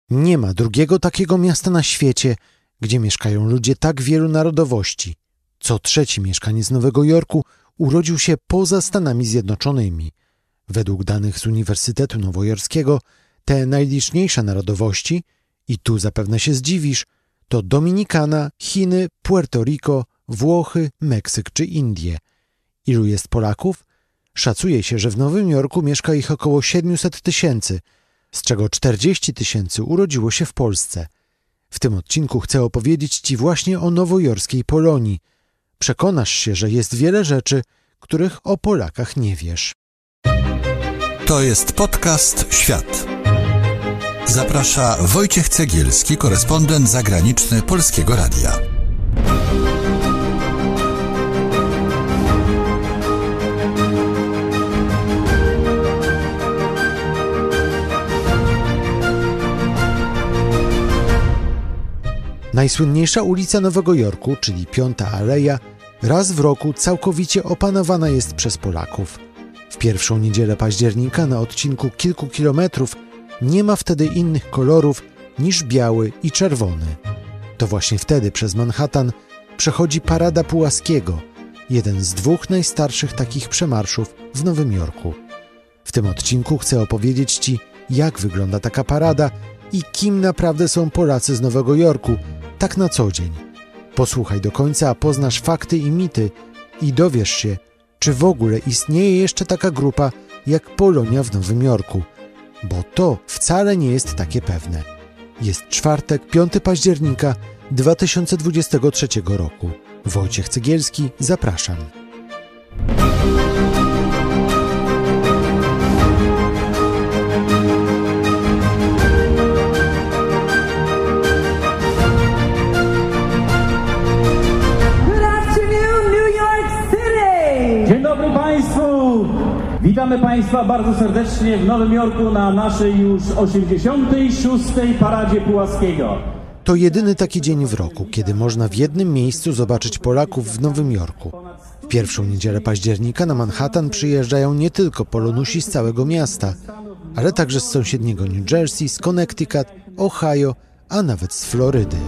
Nie ma drugiego takiego miasta na świecie, gdzie mieszkają ludzie tak wielu narodowości. Co trzeci mieszkaniec Nowego Jorku urodził się poza Stanami Zjednoczonymi. Według danych z Uniwersytetu Nowojorskiego te najliczniejsze narodowości, i tu zapewne się zdziwisz, to Dominikana, Chiny, Puerto Rico, Włochy, Meksyk czy Indie. Ilu jest Polaków? Szacuje się, że w Nowym Jorku mieszka ich około 700 000, z czego 40 000 urodziło się w Polsce. W tym odcinku chcę opowiedzieć Ci właśnie o nowojorskiej Polonii. Przekonasz się, że jest wiele rzeczy, których o Polakach nie wiesz. To jest podcast Świat. Zaprasza Wojciech Cegielski, korespondent zagraniczny Polskiego Radia. Najsłynniejsza ulica Nowego Jorku, czyli Piąta Aleja, raz w roku całkowicie opanowana jest przez Polaków. W pierwszą niedzielę października na odcinku kilku kilometrów nie ma wtedy innych kolorów niż biały i czerwony. To właśnie wtedy przez Manhattan przechodzi Parada Pułaskiego, jeden z dwóch najstarszych takich przemarszów w Nowym Jorku. W tym odcinku chcę opowiedzieć Ci, jak wygląda taka parada i kim naprawdę są Polacy z Nowego Jorku, tak na co dzień. Posłuchaj do końca, a poznasz fakty i mity i dowiesz się, czy w ogóle istnieje jeszcze taka grupa jak Polonia w Nowym Jorku, bo to wcale nie jest takie pewne. Jest czwartek, 5 października 2023 roku. Wojciech Cegielski, zapraszam. Dzień dobry Państwu! Witamy Państwa bardzo serdecznie w Nowym Jorku na naszej już 86. Paradzie Pułaskiego. To jedyny taki dzień w roku, kiedy można w jednym miejscu zobaczyć Polaków w Nowym Jorku. W pierwszą niedzielę października na Manhattan przyjeżdżają nie tylko Polonusi z całego miasta, ale także z sąsiedniego New Jersey, z Connecticut, Ohio, a nawet z Florydy.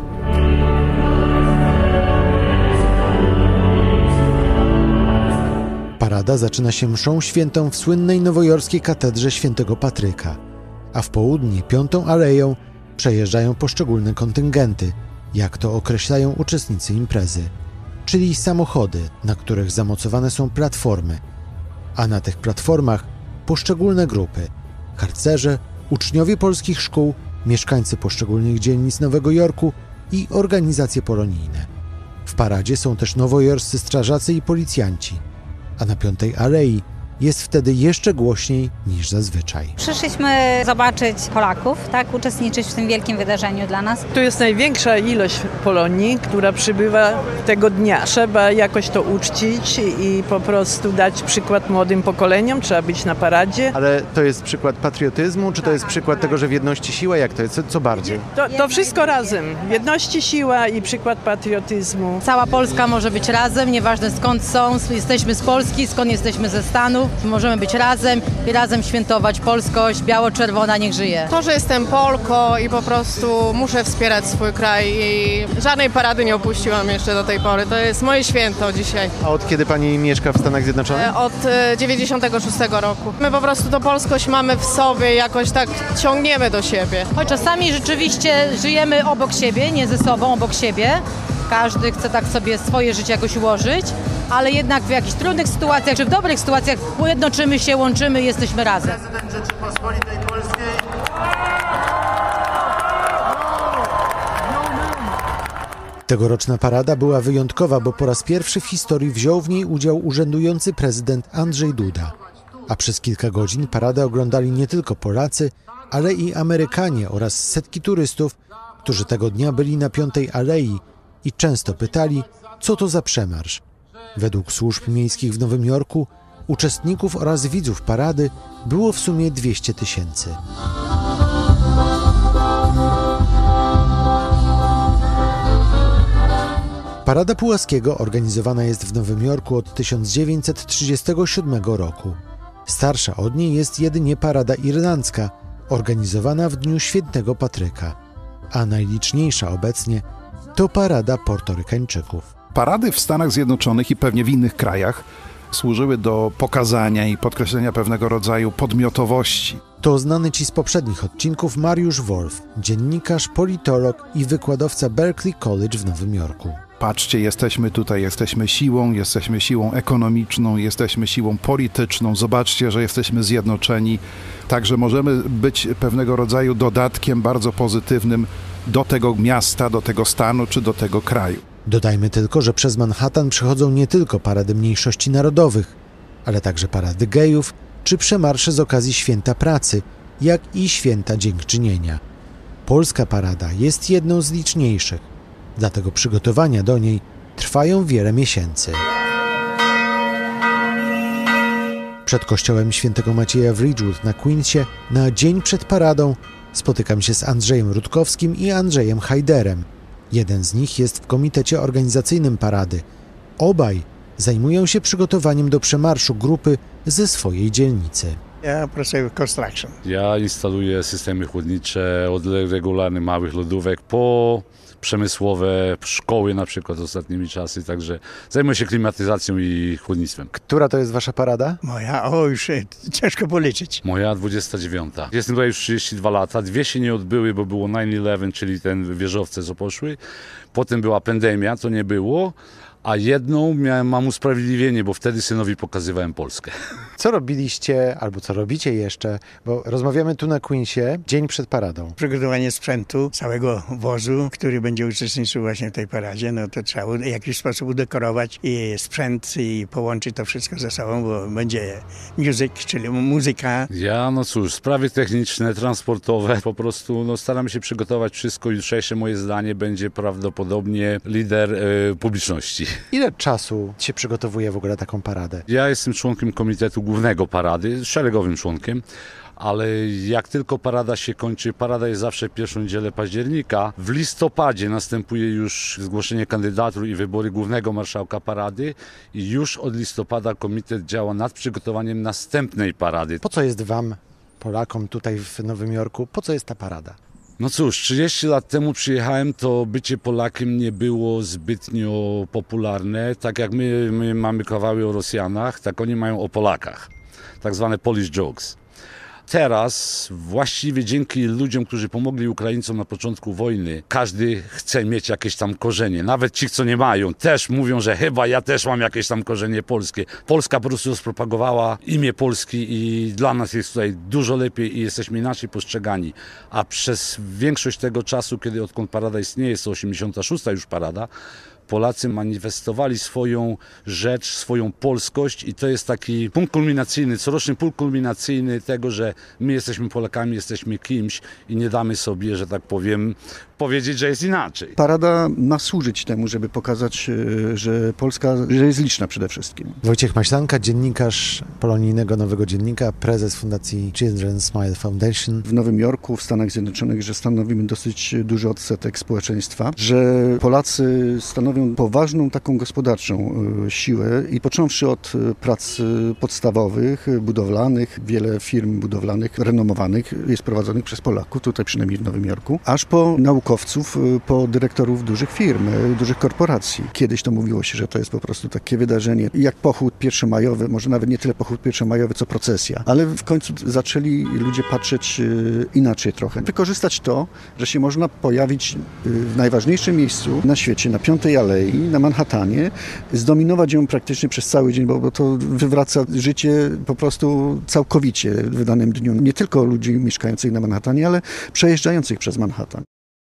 Parada zaczyna się mszą świętą w słynnej nowojorskiej katedrze Świętego Patryka, a w południe Piątą Aleją przejeżdżają poszczególne kontyngenty, jak to określają uczestnicy imprezy, czyli samochody, na których zamocowane są platformy, a na tych platformach poszczególne grupy, harcerze, uczniowie polskich szkół, mieszkańcy poszczególnych dzielnic Nowego Jorku i organizacje polonijne. W paradzie są też nowojorscy strażacy i policjanci, a na Piątej Alei jest wtedy jeszcze głośniej niż zazwyczaj. Przyszliśmy zobaczyć Polaków, tak, uczestniczyć w tym wielkim wydarzeniu dla nas. Tu jest największa ilość Polonii, która przybywa tego dnia. Trzeba jakoś to uczcić i po prostu dać przykład młodym pokoleniom. Trzeba być na paradzie. Ale to jest przykład patriotyzmu, czy to jest przykład tego, że w jedności siła? Jak to jest? Co bardziej? To wszystko razem. W jedności siła i przykład patriotyzmu. Cała Polska może być razem, nieważne skąd są. Jesteśmy z Polski, skąd jesteśmy ze Stanów. Możemy być razem i razem świętować polskość, biało-czerwona niech żyje. To, że jestem Polką i po prostu muszę wspierać swój kraj i żadnej parady nie opuściłam jeszcze do tej pory. To jest moje święto dzisiaj. A od kiedy Pani mieszka w Stanach Zjednoczonych? Od 96 roku. My po prostu tą polskość mamy w sobie, jakoś tak ciągniemy do siebie. Choć czasami rzeczywiście żyjemy obok siebie, nie ze sobą, obok siebie. Każdy chce tak sobie swoje życie jakoś ułożyć, ale jednak w jakichś trudnych sytuacjach, czy w dobrych sytuacjach jednoczymy się, łączymy i jesteśmy razem. Prezydent Rzeczypospolitej Polskiej. Tegoroczna parada była wyjątkowa, bo po raz pierwszy w historii wziął w niej udział urzędujący prezydent Andrzej Duda. A przez kilka godzin paradę oglądali nie tylko Polacy, ale i Amerykanie oraz setki turystów, którzy tego dnia byli na Piątej Alei i często pytali, co to za przemarsz. Według służb miejskich w Nowym Jorku uczestników oraz widzów parady było w sumie 200 000. Parada Pułaskiego organizowana jest w Nowym Jorku od 1937 roku. Starsza od niej jest jedynie Parada Irlandzka, organizowana w dniu Świętego Patryka, a najliczniejsza obecnie to parada Portorykańczyków. Parady w Stanach Zjednoczonych i pewnie w innych krajach służyły do pokazania i podkreślenia pewnego rodzaju podmiotowości. To znany Ci z poprzednich odcinków Mariusz Wolf, dziennikarz, politolog i wykładowca Berkeley College w Nowym Jorku. Patrzcie, jesteśmy tutaj, jesteśmy siłą ekonomiczną, jesteśmy siłą polityczną. Zobaczcie, że jesteśmy zjednoczeni. Także możemy być pewnego rodzaju dodatkiem bardzo pozytywnym do tego miasta, do tego stanu czy do tego kraju. Dodajmy tylko, że przez Manhattan przechodzą nie tylko parady mniejszości narodowych, ale także parady gejów czy przemarsze z okazji Święta Pracy, jak i Święta Dziękczynienia. Polska parada jest jedną z liczniejszych, dlatego przygotowania do niej trwają wiele miesięcy. Przed kościołem Świętego Macieja w Ridgewood na Queensie na dzień przed paradą spotykam się z Andrzejem Rutkowskim i Andrzejem Hajderem. Jeden z nich jest w komitecie organizacyjnym parady. Obaj zajmują się przygotowaniem do przemarszu grupy ze swojej dzielnicy. Ja pracuję w construction. Ja instaluję systemy chłodnicze od regularnych małych lodówek po przemysłowe szkoły na przykład ostatnimi czasy, także zajmuję się klimatyzacją i chłodnictwem. Która to jest wasza parada? Moja, już ciężko policzyć. Moja 29. Jestem tutaj już 32 lata. 2 się nie odbyły, bo było 9/11, czyli ten wieżowce, co poszły. Potem była pandemia, to nie było. A jedną mam usprawiedliwienie, bo wtedy synowi pokazywałem Polskę. Co robiliście, albo co robicie jeszcze, bo rozmawiamy tu na Queensie dzień przed paradą. Przygotowanie sprzętu, całego wozu, który będzie uczestniczył właśnie w tej paradzie, no to trzeba w jakiś sposób udekorować i sprzęt i połączyć to wszystko ze sobą, bo będzie music, czyli muzyka. Ja, sprawy techniczne, transportowe, po prostu staramy się przygotować wszystko. Jutrzejsze moje zdanie będzie prawdopodobnie lider publiczności. Ile czasu się przygotowuje w ogóle taką paradę? Ja jestem członkiem komitetu głównego parady, szeregowym członkiem, ale jak tylko parada się kończy, parada jest zawsze pierwszą niedzielę października. W listopadzie następuje już zgłoszenie kandydatur i wybory głównego marszałka parady i już od listopada komitet działa nad przygotowaniem następnej parady. Po co jest wam, Polakom tutaj w Nowym Jorku, po co jest ta parada? 30 lat temu przyjechałem, to bycie Polakiem nie było zbytnio popularne. Tak jak my mamy kawały o Rosjanach, tak oni mają o Polakach. Tak zwane Polish jokes. Teraz właściwie dzięki ludziom, którzy pomogli Ukraińcom na początku wojny, każdy chce mieć jakieś tam korzenie. Nawet ci, co nie mają, też mówią, że chyba ja też mam jakieś tam korzenie polskie. Polska po prostu rozpropagowała imię Polski i dla nas jest tutaj dużo lepiej i jesteśmy inaczej postrzegani. A przez większość tego czasu, odkąd parada istnieje, jest to 86. już parada, Polacy manifestowali swoją rzecz, swoją polskość i to jest taki punkt kulminacyjny, coroczny punkt kulminacyjny tego, że my jesteśmy Polakami, jesteśmy kimś i nie damy sobie, że tak powiem, powiedzieć, że jest inaczej. Parada ma służyć temu, żeby pokazać, że Polska jest liczna przede wszystkim. Wojciech Maślanka, dziennikarz polonijnego Nowego Dziennika, prezes fundacji Children's Smile Foundation. W Nowym Jorku, w Stanach Zjednoczonych, że stanowimy dosyć duży odsetek społeczeństwa, że Polacy stanowią poważną taką gospodarczą siłę i począwszy od prac podstawowych, budowlanych, wiele firm budowlanych, renomowanych jest prowadzonych przez Polaków, tutaj przynajmniej w Nowym Jorku, aż po naukowców, po dyrektorów dużych firm, dużych korporacji. Kiedyś to mówiło się, że to jest po prostu takie wydarzenie jak pochód pierwszomajowy, może nawet nie tyle pochód pierwszomajowy, co procesja, ale w końcu zaczęli ludzie patrzeć inaczej trochę. Wykorzystać to, że się można pojawić w najważniejszym miejscu na świecie, na 5. Alei, na Manhattanie, zdominować ją praktycznie przez cały dzień, bo to wywraca życie po prostu całkowicie w danym dniu. Nie tylko ludzi mieszkających na Manhattanie, ale przejeżdżających przez Manhattan.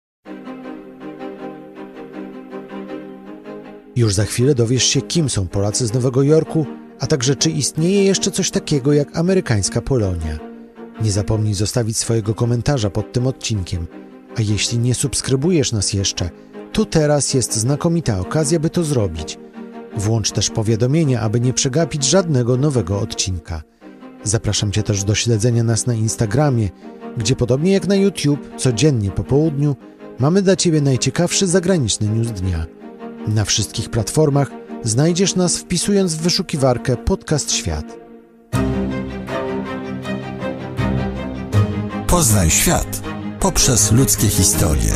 Już za chwilę dowiesz się, kim są Polacy z Nowego Jorku, a także czy istnieje jeszcze coś takiego jak amerykańska Polonia. Nie zapomnij zostawić swojego komentarza pod tym odcinkiem, a jeśli nie subskrybujesz nas jeszcze, to teraz jest znakomita okazja, by to zrobić. Włącz też powiadomienia, aby nie przegapić żadnego nowego odcinka. Zapraszam Cię też do śledzenia nas na Instagramie, gdzie podobnie jak na YouTube, codziennie po południu mamy dla Ciebie najciekawszy zagraniczny news dnia. Na wszystkich platformach znajdziesz nas wpisując w wyszukiwarkę Podcast Świat. Poznaj świat poprzez ludzkie historie.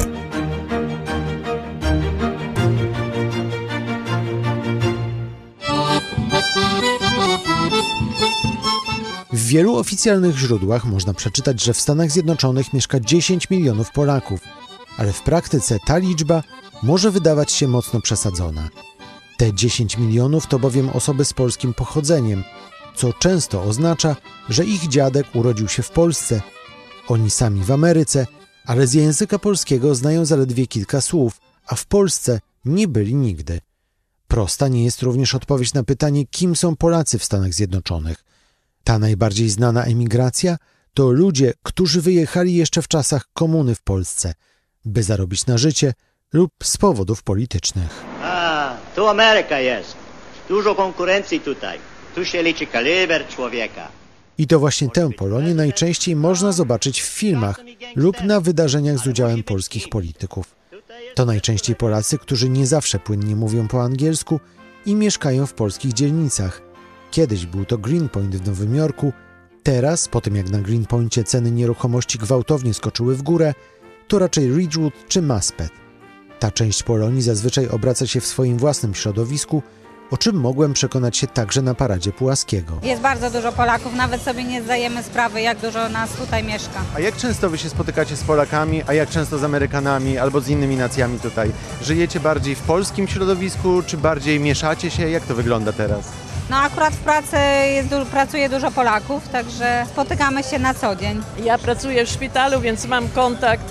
W wielu oficjalnych źródłach można przeczytać, że w Stanach Zjednoczonych mieszka 10 milionów Polaków, ale w praktyce ta liczba może wydawać się mocno przesadzona. Te 10 milionów to bowiem osoby z polskim pochodzeniem, co często oznacza, że ich dziadek urodził się w Polsce, oni sami w Ameryce, ale z języka polskiego znają zaledwie kilka słów, a w Polsce nie byli nigdy. Prosta nie jest również odpowiedź na pytanie, kim są Polacy w Stanach Zjednoczonych. Ta najbardziej znana emigracja to ludzie, którzy wyjechali jeszcze w czasach komuny w Polsce, by zarobić na życie lub z powodów politycznych. Tu Ameryka jest. Dużo konkurencji tutaj. Tu się liczy kaliber człowieka. I to właśnie tę Polonię najczęściej można zobaczyć w filmach lub na wydarzeniach z udziałem polskich polityków. To najczęściej Polacy, którzy nie zawsze płynnie mówią po angielsku i mieszkają w polskich dzielnicach. Kiedyś był to Greenpoint w Nowym Jorku, teraz, po tym jak na Greenpoincie ceny nieruchomości gwałtownie skoczyły w górę, to raczej Ridgewood czy Maspeth. Ta część Polonii zazwyczaj obraca się w swoim własnym środowisku, o czym mogłem przekonać się także na paradzie Pułaskiego. Jest bardzo dużo Polaków, nawet sobie nie zdajemy sprawy, jak dużo nas tutaj mieszka. A jak często wy się spotykacie z Polakami, a jak często z Amerykanami albo z innymi nacjami tutaj? Żyjecie bardziej w polskim środowisku, czy bardziej mieszacie się? Jak to wygląda teraz? No akurat w pracy pracuje dużo Polaków, także spotykamy się na co dzień. Ja pracuję w szpitalu, więc mam kontakt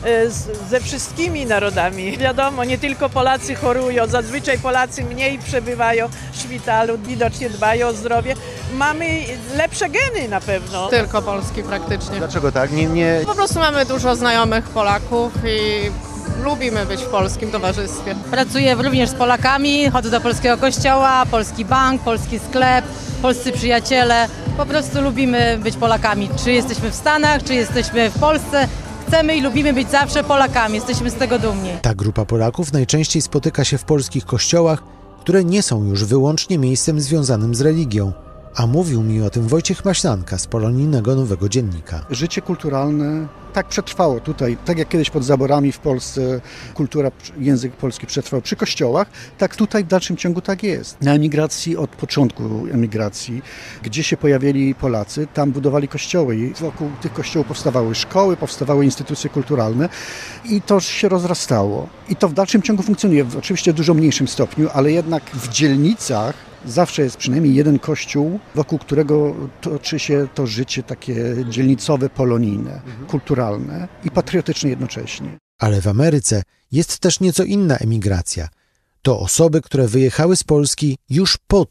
ze wszystkimi narodami. Wiadomo, nie tylko Polacy chorują, zazwyczaj Polacy mniej przebywają w szpitalu, widocznie dbają o zdrowie. Mamy lepsze geny na pewno. Tylko Polski praktycznie. Dlaczego tak? Po prostu mamy dużo znajomych Polaków i lubimy być w polskim towarzystwie. Pracuję również z Polakami, chodzę do polskiego kościoła, polski bank, polski sklep, polscy przyjaciele. Po prostu lubimy być Polakami. Czy jesteśmy w Stanach, czy jesteśmy w Polsce. Chcemy i lubimy być zawsze Polakami, jesteśmy z tego dumni. Ta grupa Polaków najczęściej spotyka się w polskich kościołach, które nie są już wyłącznie miejscem związanym z religią. A mówił mi o tym Wojciech Maślanka z polonijnego Nowego Dziennika. Życie kulturalne tak przetrwało tutaj, tak jak kiedyś pod zaborami w Polsce kultura, język polski przetrwał przy kościołach, tak tutaj w dalszym ciągu tak jest. Na emigracji, od początku emigracji, gdzie się pojawili Polacy, tam budowali kościoły i wokół tych kościołów powstawały szkoły, powstawały instytucje kulturalne i to się rozrastało. I to w dalszym ciągu funkcjonuje, oczywiście w dużo mniejszym stopniu, ale jednak w dzielnicach zawsze jest przynajmniej jeden kościół, wokół którego toczy się to życie takie dzielnicowe, polonijne, kulturalne i patriotyczne jednocześnie. Ale w Ameryce jest też nieco inna emigracja. To osoby, które wyjechały z Polski już po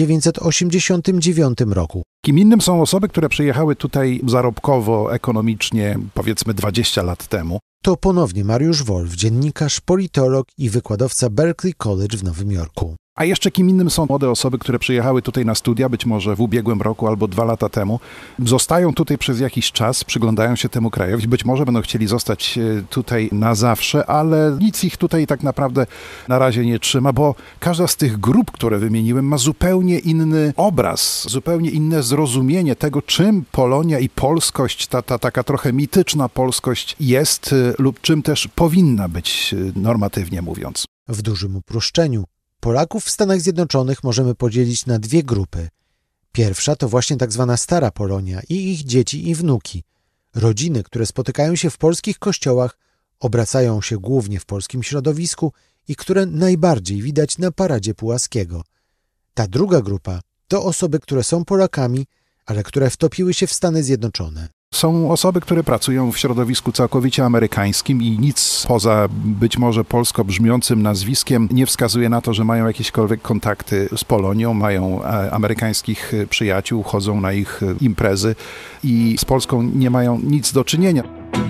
1989 roku. Kim innym są osoby, które przyjechały tutaj zarobkowo, ekonomicznie, powiedzmy 20 lat temu. To ponownie Mariusz Wolf, dziennikarz, politolog i wykładowca Berkeley College w Nowym Jorku. A jeszcze kim innym są młode osoby, które przyjechały tutaj na studia, być może w ubiegłym roku albo 2 lata temu. Zostają tutaj przez jakiś czas, przyglądają się temu krajowi, być może będą chcieli zostać tutaj na zawsze, ale nic ich tutaj tak naprawdę na razie nie trzyma, bo każda z tych grup, które wymieniłem, ma zupełnie inny obraz, zupełnie inne zrozumienie tego, czym Polonia i polskość, ta taka trochę mityczna polskość jest lub czym też powinna być, normatywnie mówiąc. W dużym uproszczeniu Polaków w Stanach Zjednoczonych możemy podzielić na 2 grupy. Pierwsza to właśnie tak zwana stara Polonia i ich dzieci i wnuki. Rodziny, które spotykają się w polskich kościołach, obracają się głównie w polskim środowisku i które najbardziej widać na paradzie Pułaskiego. Ta druga grupa to osoby, które są Polakami, ale które wtopiły się w Stany Zjednoczone. Są osoby, które pracują w środowisku całkowicie amerykańskim i nic poza być może polsko brzmiącym nazwiskiem nie wskazuje na to, że mają jakiekolwiek kontakty z Polonią, mają amerykańskich przyjaciół, chodzą na ich imprezy i z Polską nie mają nic do czynienia.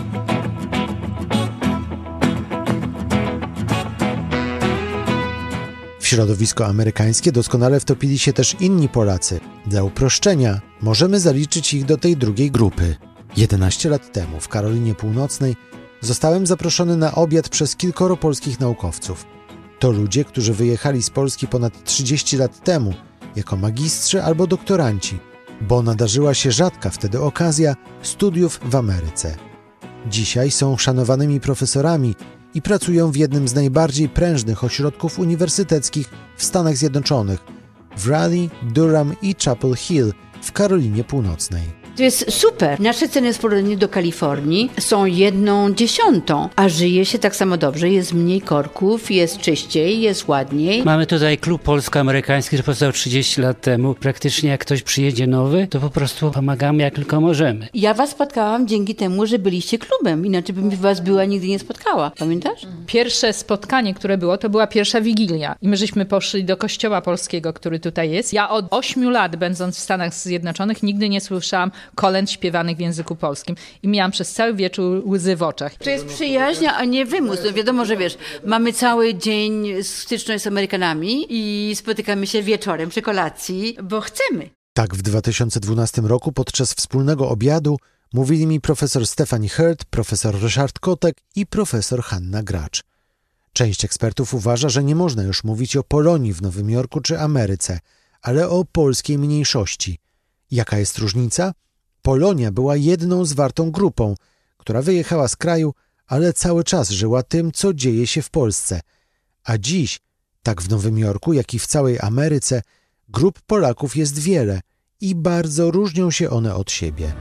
W środowisko amerykańskie doskonale wtopili się też inni Polacy. Dla uproszczenia możemy zaliczyć ich do tej drugiej grupy. 11 lat temu w Karolinie Północnej zostałem zaproszony na obiad przez kilkoro polskich naukowców. To ludzie, którzy wyjechali z Polski ponad 30 lat temu jako magistrzy albo doktoranci bo nadarzyła się rzadka wtedy okazja studiów w Ameryce. Dzisiaj są szanowanymi profesorami i pracują w jednym z najbardziej prężnych ośrodków uniwersyteckich w Stanach Zjednoczonych, w Raleigh, Durham i Chapel Hill w Karolinie Północnej. To jest super. Nasze ceny w porównaniu do Kalifornii są 1/10, a żyje się tak samo dobrze. Jest mniej korków, jest czyściej, jest ładniej. Mamy tutaj klub polsko-amerykański, który powstał 30 lat temu. Praktycznie jak ktoś przyjedzie nowy, to po prostu pomagamy jak tylko możemy. Ja was spotkałam dzięki temu, że byliście klubem. Inaczej bym was nigdy nie spotkała. Pamiętasz? Pierwsze spotkanie, które było, to była pierwsza Wigilia. I my żeśmy poszli do kościoła polskiego, który tutaj jest. Ja od 8 lat, będąc w Stanach Zjednoczonych, nigdy nie słyszałam kolęd śpiewanych w języku polskim. I miałam przez cały wieczór łzy w oczach. To jest przyjaźń, a nie wymus. No wiadomo, że wiesz, mamy cały dzień styczność z Amerykanami i spotykamy się wieczorem przy kolacji, bo chcemy. Tak w 2012 roku podczas wspólnego obiadu mówili mi profesor Stephanie Hurt, profesor Ryszard Kotek i profesor Hanna Gracz. Część ekspertów uważa, że nie można już mówić o Polonii w Nowym Jorku czy Ameryce, ale o polskiej mniejszości. Jaka jest różnica? Polonia była jedną zwartą grupą, która wyjechała z kraju, ale cały czas żyła tym, co dzieje się w Polsce. A dziś, tak w Nowym Jorku, jak i w całej Ameryce, grup Polaków jest wiele i bardzo różnią się one od siebie.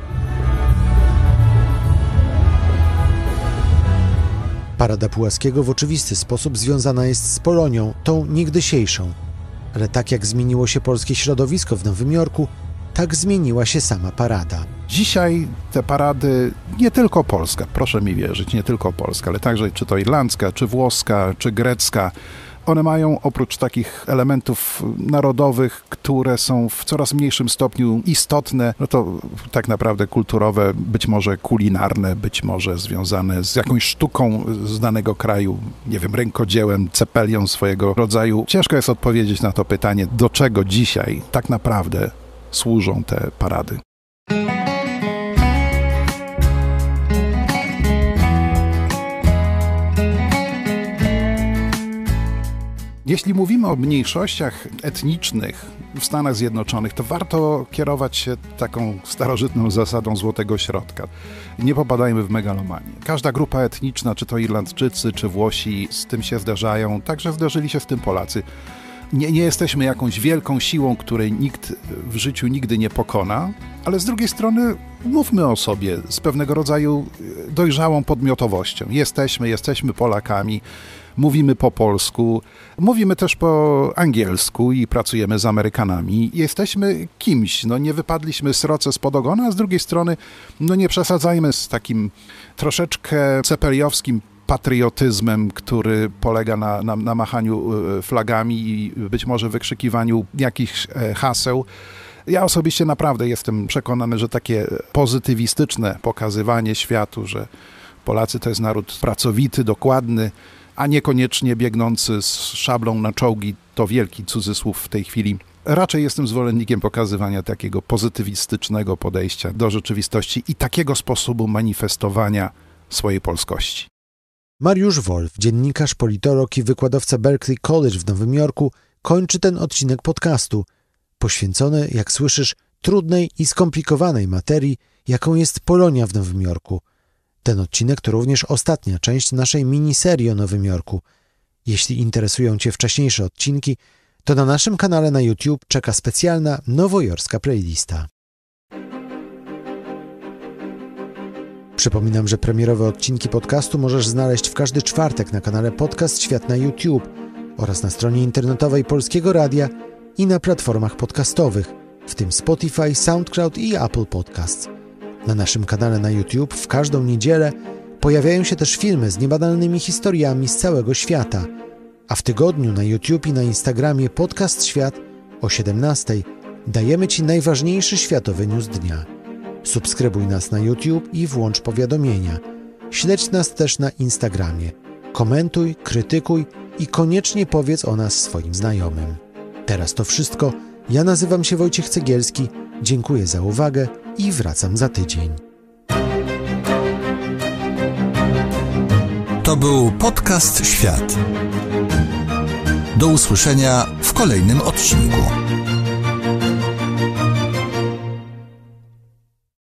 Parada Pułaskiego w oczywisty sposób związana jest z Polonią, tą niegdysiejszą. Ale tak jak zmieniło się polskie środowisko w Nowym Jorku, tak zmieniła się sama parada. Dzisiaj te parady, nie tylko polska, proszę mi wierzyć, nie tylko polska, ale także czy to irlandzka, czy włoska, czy grecka, one mają oprócz takich elementów narodowych, które są w coraz mniejszym stopniu istotne, no to tak naprawdę kulturowe, być może kulinarne, być może związane z jakąś sztuką z danego kraju, nie wiem, rękodziełem, cepelią swojego rodzaju. Ciężko jest odpowiedzieć na to pytanie, do czego dzisiaj tak naprawdę służą te parady. Jeśli mówimy o mniejszościach etnicznych w Stanach Zjednoczonych, to warto kierować się taką starożytną zasadą złotego środka. Nie popadajmy w megalomanię. Każda grupa etniczna, czy to Irlandczycy, czy Włosi, z tym się zderzają, także zderzyli się z tym Polacy. Nie jesteśmy jakąś wielką siłą, której nikt w życiu nigdy nie pokona, ale z drugiej strony mówmy o sobie z pewnego rodzaju dojrzałą podmiotowością. Jesteśmy Polakami, mówimy po polsku, mówimy też po angielsku i pracujemy z Amerykanami. Jesteśmy kimś, nie wypadliśmy sroce spod ogona, a z drugiej strony nie przesadzajmy z takim troszeczkę cepeliowskim patriotyzmem, który polega na machaniu flagami i być może wykrzykiwaniu jakichś haseł. Ja osobiście naprawdę jestem przekonany, że takie pozytywistyczne pokazywanie światu, że Polacy to jest naród pracowity, dokładny, a niekoniecznie biegnący z szablą na czołgi, to wielki cudzysłów w tej chwili. Raczej jestem zwolennikiem pokazywania takiego pozytywistycznego podejścia do rzeczywistości i takiego sposobu manifestowania swojej polskości. Mariusz Wolf, dziennikarz, politolog i wykładowca Berkeley College w Nowym Jorku, kończy ten odcinek podcastu, poświęcony, jak słyszysz, trudnej i skomplikowanej materii, jaką jest Polonia w Nowym Jorku. Ten odcinek to również ostatnia część naszej miniserii o Nowym Jorku. Jeśli interesują Cię wcześniejsze odcinki, to na naszym kanale na YouTube czeka specjalna nowojorska playlista. Przypominam, że premierowe odcinki podcastu możesz znaleźć w każdy czwartek na kanale Podcast Świat na YouTube oraz na stronie internetowej Polskiego Radia i na platformach podcastowych, w tym Spotify, SoundCloud i Apple Podcasts. Na naszym kanale na YouTube w każdą niedzielę pojawiają się też filmy z niebanalnymi historiami z całego świata, a w tygodniu na YouTube i na Instagramie Podcast Świat o 17:00 dajemy Ci najważniejszy światowy news dnia. Subskrybuj nas na YouTube i włącz powiadomienia. Śledź nas też na Instagramie. Komentuj, krytykuj i koniecznie powiedz o nas swoim znajomym. Teraz to wszystko. Ja nazywam się Wojciech Cegielski. Dziękuję za uwagę i wracam za tydzień. To był Podcast Świat. Do usłyszenia w kolejnym odcinku.